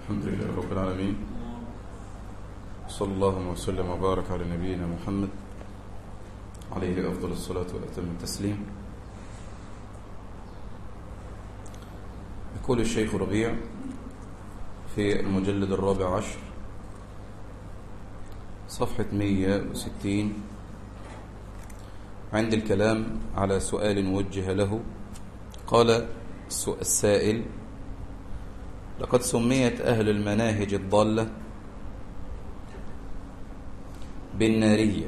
الحمد لله رب العالمين، صلى الله وسلم وبارك على نبينا محمد عليه أفضل الصلاة وأتم التسليم. يقول الشيخ ربيع في المجلد 14 صفحة 160 عند الكلام على سؤال وجه له. قال السائل: لقد سميت أهل المناهج الضالة بالنارية،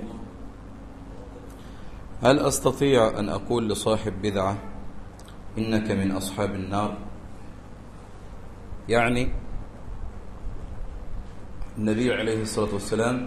هل أستطيع أن أقول لصاحب بدعة إنك من أصحاب النار؟ يعني النبي عليه الصلاة والسلام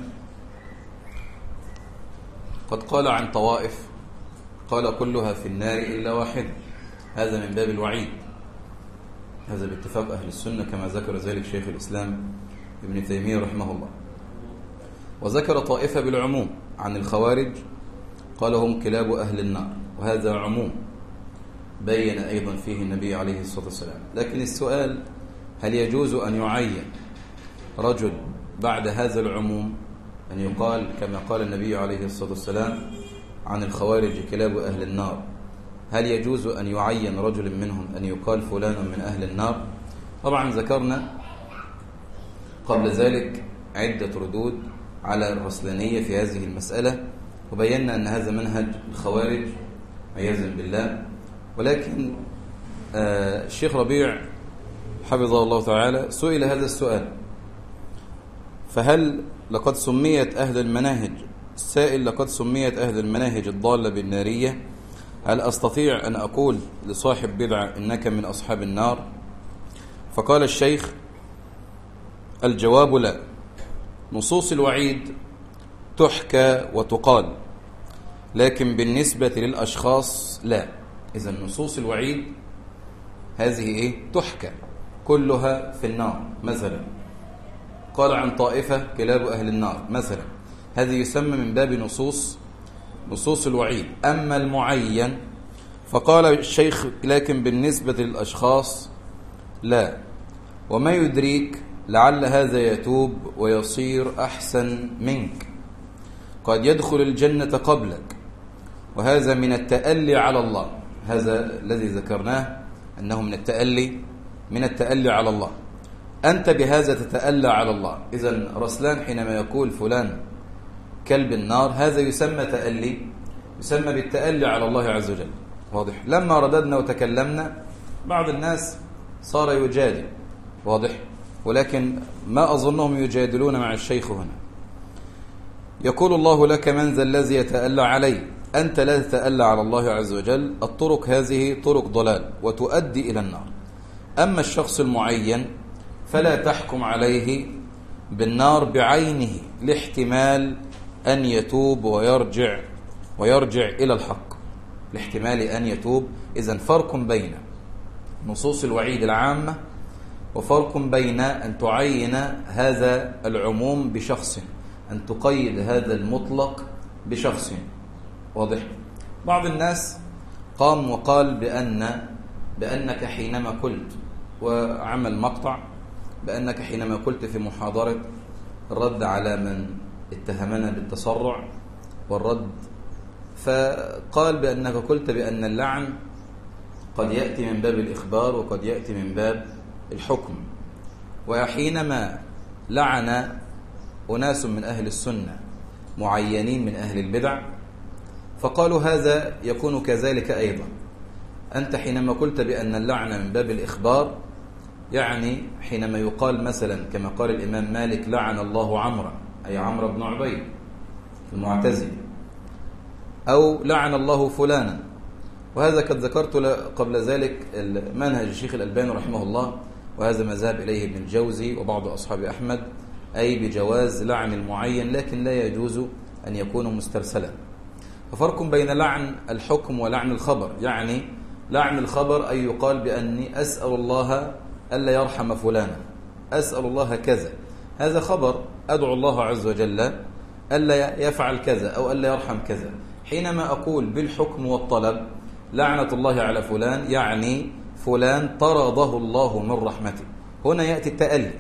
قد قال عن طوائف، قال كلها في النار إلا واحد، هذا من باب الوعيد، هذا باتفاق أهل السنة كما ذكر ذلك شيخ الإسلام ابن تيمية رحمه الله. وذكر طائفة بالعموم عن الخوارج، قال هم كلاب أهل النار، وهذا عموم بين أيضا فيه النبي عليه الصلاة والسلام. لكن السؤال: هل يجوز أن يعين رجل بعد هذا العموم أن يقال كما قال النبي عليه الصلاة والسلام عن الخوارج كلاب أهل النار؟ هل يجوز أن يعين رجل منهم أن يقال فلان من أهل النار؟ طبعا ذكرنا قبل ذلك عدة ردود على الرسلانية في هذه المسألة، وبينا أن هذا منهج الخوارج عياذا بالله. ولكن الشيخ ربيع حفظه الله تعالى سئل هذا السؤال: فهل لقد سميت أهل المناهج، السائل لقد سميت أهل المناهج الضالة بالنارية، هل أستطيع أن أقول لصاحب بدعة إنك من أصحاب النار؟ فقال الشيخ: الجواب لا. نصوص الوعيد تحكى وتقال، لكن بالنسبة للأشخاص لا. إذن نصوص الوعيد هذه تحكى كلها في النار. مثلا قال عن طائفة كلاب أهل النار مثلا، هذه يسمى من باب نصوص الوعيد. أما المعين فقال الشيخ: لكن بالنسبة للأشخاص لا. وما يدريك لعل هذا يتوب ويصير أحسن منك، قد يدخل الجنة قبلك، وهذا من التألي على الله. هذا الذي ذكرناه أنه من التألي على الله. أنت بهذا تتألى على الله. إذن رسلان حينما يقول فلان كلب النار، هذا يسمى تألي، يسمى بالتألي على الله عز وجل. واضح؟ لما رددنا وتكلمنا بعض الناس صار يجادل، واضح؟ ولكن ما أظنهم يجادلون مع الشيخ هنا. يقول الله لك: من ذا الذي يتألى علي؟ أنت لا تتألى على الله عز وجل. الطرق هذه طرق ضلال وتؤدي إلى النار. أما الشخص المعين فلا تحكم عليه بالنار بعينه، لاحتمال أن يتوب ويرجع إلى الحق، لاحتمال أن يتوب. إذن فرق بين نصوص الوعيد العامة وفرق بين أن تعين هذا العموم بشخص، أن تقيد هذا المطلق بشخص. واضح؟ بعض الناس قام وقال بأنك حينما قلت، وعمل مقطع بأنك حينما قلت في محاضرة الرد على من اتهمنا بالتسرع والرد، فقال بأنك قلت بأن اللعن قد يأتي من باب الإخبار وقد يأتي من باب الحكم. وحينما لعن أناس من أهل السنة معينين من أهل البدع، فقالوا هذا يكون كذلك أيضا. أنت حينما قلت بأن اللعن من باب الإخبار، يعني حينما يقال مثلا كما قال الإمام مالك: لعن الله عمرا، أي عمرو بن عبيد المعتزلي، أو لعن الله فلانا. وهذا قد ذكرت قبل ذلك منهج الشيخ الألباني رحمه الله، وهذا ما ذهب إليه ابن الجوزي وبعض أصحاب أحمد، أي بجواز لعن المعين، لكن لا يجوز أن يكون مسترسلا. ففرق بين لعن الحكم ولعن الخبر. يعني لعن الخبر أي يقال بأني أسأل الله ألا يرحم فلانا، أسأل الله كذا، هذا خبر، أدعو الله عز وجل ألا يفعل كذا أو ألا يرحم كذا. حينما أقول بالحكم والطلب لعنة الله على فلان، يعني فلان طرده الله من رحمته. هنا يأتي التألي،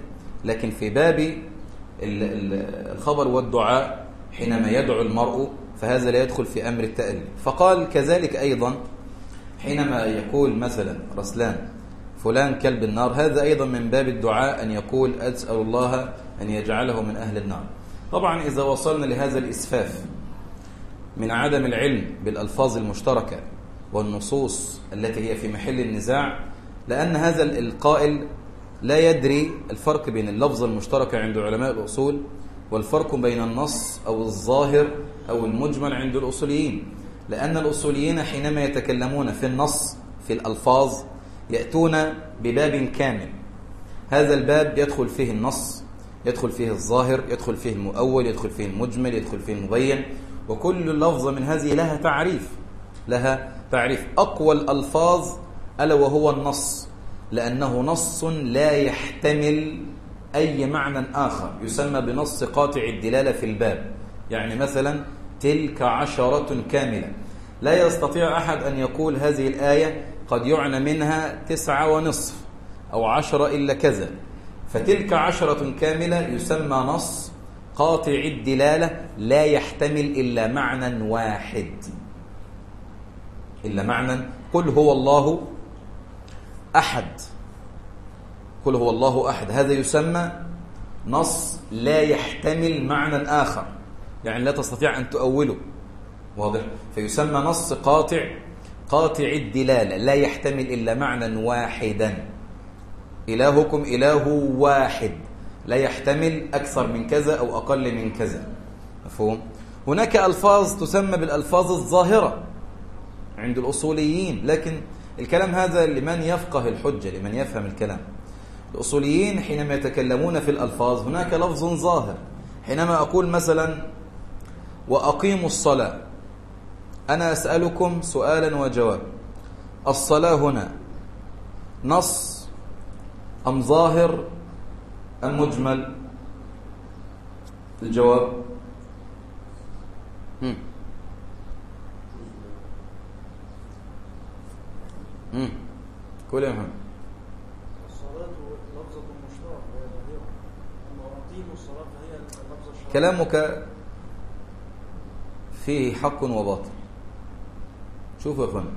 لكن في باب الخبر والدعاء حينما يدعو المرء فهذا لا يدخل في أمر التألي. فقال كذلك أيضا حينما يقول مثلا رسلان فلان كلب النار، هذا أيضا من باب الدعاء أن يقول أسأل الله أن يجعله من أهل النار. طبعا إذا وصلنا لهذا الإسفاف من عدم العلم بالألفاظ المشتركة والنصوص التي هي في محل النزاع، لأن هذا القائل لا يدري الفرق بين اللفظ المشترك عند علماء الأصول والفرق بين النص أو الظاهر أو المجمل عند الأصوليين، لأن الأصوليين حينما يتكلمون في النص في الألفاظ يأتون بباب كامل، هذا الباب يدخل فيه النص، يدخل فيه الظاهر، يدخل فيه المؤول، يدخل فيه المجمل، يدخل فيه المبين، وكل لفظة من هذه لها تعريف. أقوى الألفاظ ألا وهو النص، لأنه نص لا يحتمل أي معنى آخر، يسمى بنص قاطع الدلالة في الباب. يعني مثلا تلك 10 كاملة، لا يستطيع أحد أن يقول هذه الآية قد يعنى منها 9.5 أو 10 إلا كذا، فتلك 10 كاملة يسمى نص قاطع الدلالة لا يحتمل إلا معنى واحد، إلا معنى قل هو الله أحد، قل هو الله أحد، هذا يسمى نص لا يحتمل معنى آخر، يعني لا تستطيع أن تؤوله، واضح؟ فيسمى نص قاطع الدلالة لا يحتمل إلا معنى واحدا. إلهكم إله واحد لا يحتمل أكثر من كذا أو أقل من كذا، مفهوم؟ هناك ألفاظ تسمى بالألفاظ الظاهرة عند الأصوليين، لكن الكلام هذا لمن يفقه الحجة، لمن يفهم الكلام. الأصوليين حينما يتكلمون في الألفاظ هناك لفظ ظاهر، حينما أقول مثلا وأقيموا الصلاة، أنا أسألكم سؤالا وجواب، الصلاة هنا نص أم ظاهر أم مجمل؟ الجواب كل يوم الصلاة لفظة مشتركة وهي ظاهرة، أما أقيموا الصلاة فهي اللفظة الشرعية. كلامك فيه حق وباطل. شوفوا يا اخوان،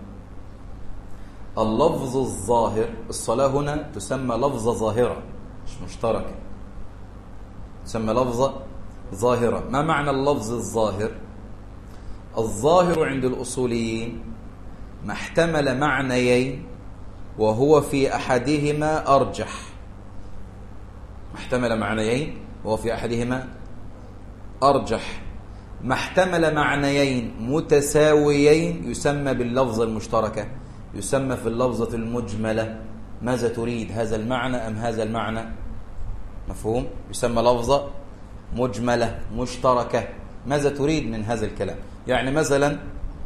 اللفظ الظاهر، الصلاة هنا تسمى لفظة ظاهرة مش مشتركة، تسمى لفظة ظاهرة. ما معنى اللفظ الظاهر؟ الظاهر عند الأصوليين ما احتمل معنيين وهو في أحدهما أرجح، ما احتمل معنيين وهو في أحدهما أرجح، ما احتمل معنيين متساويين يسمى باللفظة المشتركة، يسمى في اللفظة المجملة. ماذا تريد، هذا المعنى أم هذا المعنى؟ مفهوم؟ يسمى لفظة مجملة مشتركة، ماذا تريد من هذا الكلام؟ يعني مثلا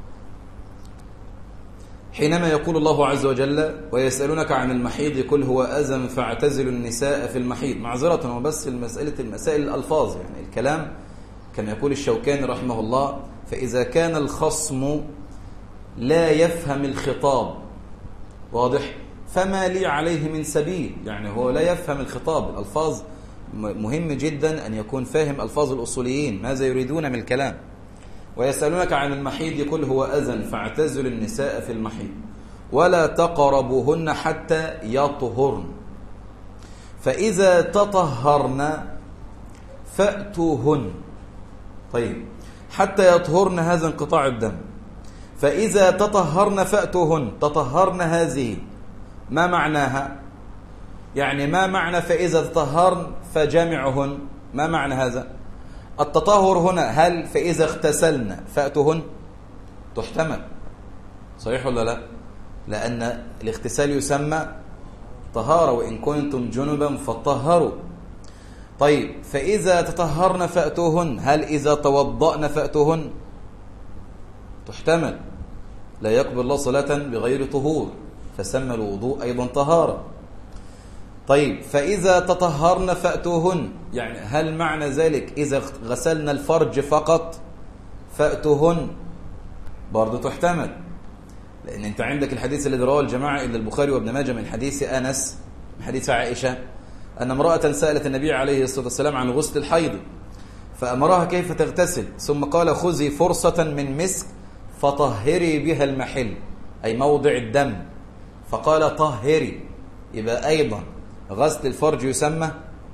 حينما يقول الله عز وجل ويسألونك عن المحيض قل هو أذى فاعتزلوا النساء في المحيض، معذرة هو بس المسائل الألفاظ، يعني الكلام كما يقول الشوكاني رحمه الله، فإذا كان الخصم لا يفهم الخطاب، واضح، فما لي عليه من سبيل، يعني هو لا يفهم الخطاب، الألفاظ مهم جدا أن يكون فاهم ألفاظ الأصوليين ماذا يريدون من الكلام. ويسألونك عن المحيض يقول هو أذى فاعتزلوا النساء في المحيض ولا تقربوهن حتى يطهرن، فإذا تطهرن فأتوهن. طيب، حتى يطهرن هذا انقطاع الدم، فإذا تطهرن فأتوهن، تطهرن هذه ما معناها؟ يعني ما معنى فإذا تطهرن فجامعهن؟ ما معنى هذا؟ التطهر هنا هل فإذا اغتسلن فأتوهن؟ تحتمل، صحيح ولا لا؟ لأن الاغتسال يسمى طهارة، وإن كنتم جنبا فطهروا. طيب، فإذا تطهرن فأتوهن هل إذا توضأن فأتوهن؟ تحتمل، لا يقبل الله صلاة بغير طهور، فسمى الوضوء أيضا طهارة. طيب، فإذا تطهرن فأتوهن، يعني هل معنى ذلك إذا غسلنا الفرج فقط فأتوهن؟ برضو تحتمل، لأن أنت عندك الحديث الذي رواه الجماعة إلا البخاري وابن ماجه من حديث أنس من حديث عائشة أن امرأة سألت النبي عليه الصلاة والسلام عن غسل الحيض، فأمرها كيف تغتسل، ثم قال خذي فرصة من مسك فطهري بها المحل، أي موضع الدم، فقال طهري. يبقى أيضا غسل الفرج يسمى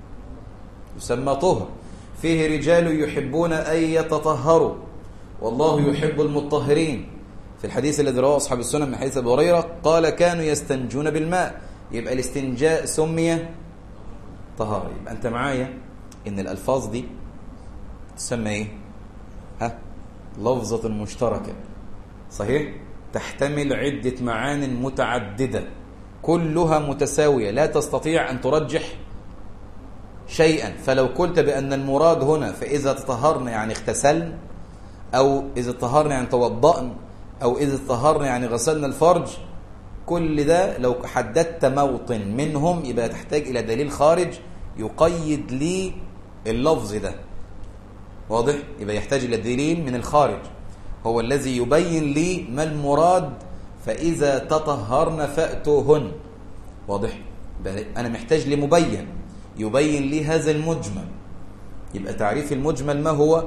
طهر. فيه رجال يحبون أن يتطهروا والله يحب المطهرين. في الحديث الذي رواه أصحاب السنن من حديث أبي هريرة قال كانوا يستنجون بالماء. يبقى الاستنجاء سمي طهارة. يبقى أنت معايا إن الألفاظ دي تسمى إيه؟ لفظة مشتركة، صحيح؟ تحتمل عدة معان متعددة كلها متساوية، لا تستطيع أن ترجح شيئا. فلو قلت بأن المراد هنا فإذا تطهرنا يعني اغتسلنا، أو إذا تطهرنا يعني توضأنا، أو إذا تطهرنا يعني غسلنا الفرج، كل ده لو حددت موطن منهم يبقى تحتاج إلى دليل خارج يقيد لي اللفظ ده. واضح؟ يبقى يحتاج إلى دليل من الخارج هو الذي يبين لي ما المراد فإذا تطهرن فأتوهن. واضح؟ أنا محتاج لمبين يبين لي هذا المجمل. يبقى تعريف المجمل ما هو؟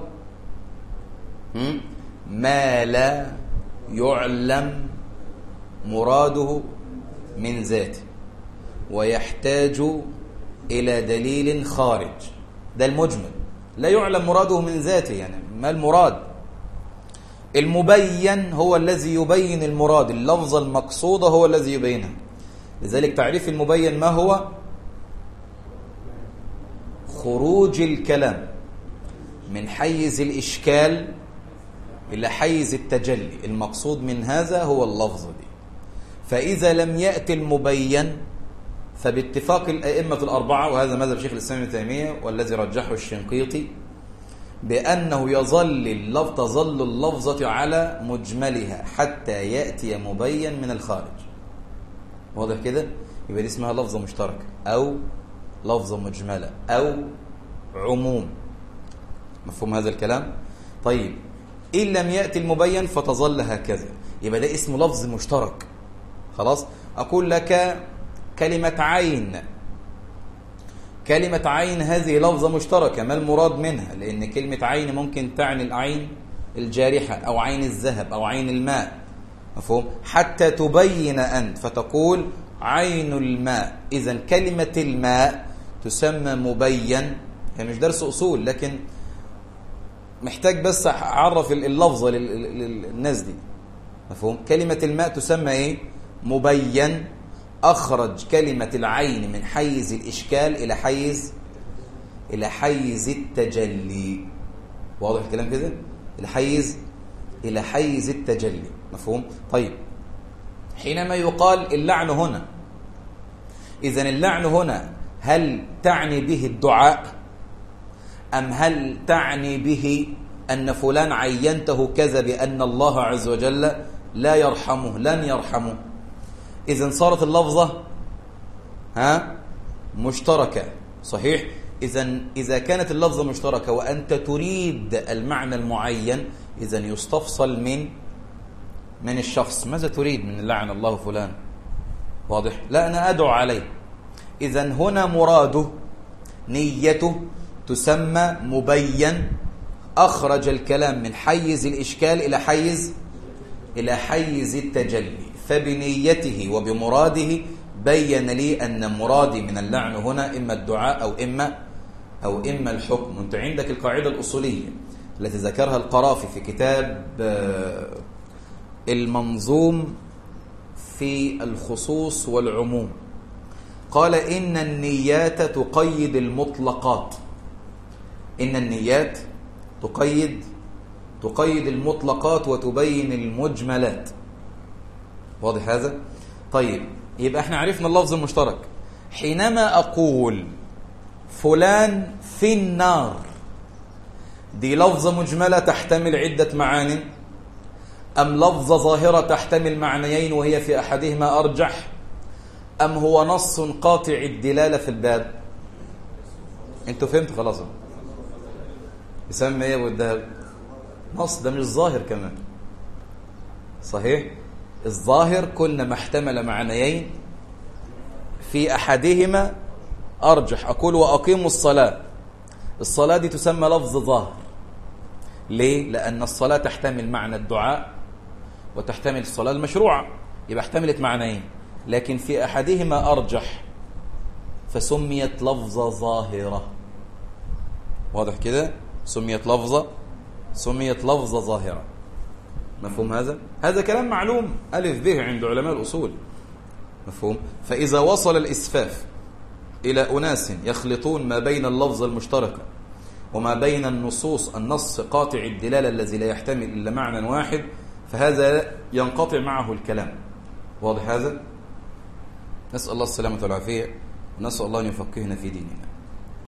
ما لا يعلم مراده من ذاته ويحتاج إلى دليل خارج. ده المجمل، لا يعلم مراده من ذاته، يعني ما المراد. المبين هو الذي يبين المراد، اللفظة المقصودة هو الذي يبينها. لذلك تعريف المبين ما هو؟ خروج الكلام من حيز الإشكال إلى حيز التجلي، المقصود من هذا هو اللفظ دي. فإذا لم يأتي المبين فباتفاق الأئمة الأربعة، وهذا مذهب شيخ الإسلام ابن تيمية والذي رجحه الشنقيطي، بأنه تظل اللفظة على مجملها حتى يأتي مبين من الخارج. واضح كده؟ يبقى دي اسمها لفظة مشتركة أو لفظة مجملة أو عموم. مفهوم هذا الكلام؟ طيب إن لم يأتي المبين فتظل هكذا، يبقى ده اسم لفظ مشترك. خلاص؟ أقول لك كلمة عين. كلمة عين هذه لفظة مشتركة، ما المراد منها؟ لأن كلمة عين ممكن تعني العين الجارحة أو عين الذهب أو عين الماء. مفهوم؟ حتى تبين أنت فتقول عين الماء. إذن كلمة الماء تسمى مبين. يعني مش درس أصول، لكن محتاج بس أعرف اللفظة للناس دي. مفهوم؟ كلمة الماء تسمى إيه؟ مبين. أخرج كلمة العين من حيز الإشكال إلى حيز التجلي. واضح الكلام كده؟ إلى حيز التجلي. مفهوم؟ طيب حينما يقال اللعن هنا، إذن اللعن هنا هل تعني به الدعاء، أم هل تعني به أن فلان عينته كذا بأن الله عز وجل لا يرحمه لن يرحمه؟ إذن صارت اللفظة مشتركة. صحيح؟ إذن إذا كانت اللفظة مشتركة وأنت تريد المعنى المعين، إذن يستفصل من الشخص، ماذا تريد من لعن الله فلان؟ واضح؟ لا أنا أدعو عليه. إذن هنا مراده نيته تسمى مبين، أخرج الكلام من حيز الإشكال إلى حيز التجلي. فبنيته وبمراده بين لي أن مرادي من اللعن هنا إما الدعاء أو إما الحكم. أنت عندك القاعدة الأصولية التي ذكرها القرافي في كتاب المنظوم في الخصوص والعموم. قال إن النيات تقيد المطلقات. إن النيات تقيد المطلقات وتبين المجملات. واضح هذا؟ طيب يبقى احنا عرفنا اللفظ المشترك. حينما أقول فلان في النار، دي لفظة مجملة تحتمل عدة معاني، أم لفظة ظاهرة تحتمل معنيين وهي في أحدهما أرجح، أم هو نص قاطع الدلالة في الباب؟ انتوا فهمت خلاص؟ يسمى ايه ابو الدهب؟ نص. ده مش ظاهر كمان. صحيح؟ الظاهر كل ما احتمل معنيين في أحدهما أرجح أقول وأقيموا الصلاة، الصلاة دي تسمى لفظ ظاهر. ليه؟ لأن الصلاة تحتمل معنى الدعاء وتحتمل الصلاة المشروعة، يبقى احتملت معنيين، لكن في أحدهما أرجح فسميت لفظة ظاهرة. واضح كده؟ سميت لفظة ظاهرة. مفهوم هذا؟ هذا كلام معلوم ألف به عند علماء الأصول. مفهوم؟ فإذا وصل الإسفاف إلى أناس يخلطون ما بين اللفظة المشتركة وما بين النص قاطع الدلالة الذي لا يحتمل إلا معنى واحد، فهذا ينقطع معه الكلام. واضح هذا؟ نسأل الله السلامة والعافية، ونسأل الله أن يفقهنا في ديننا.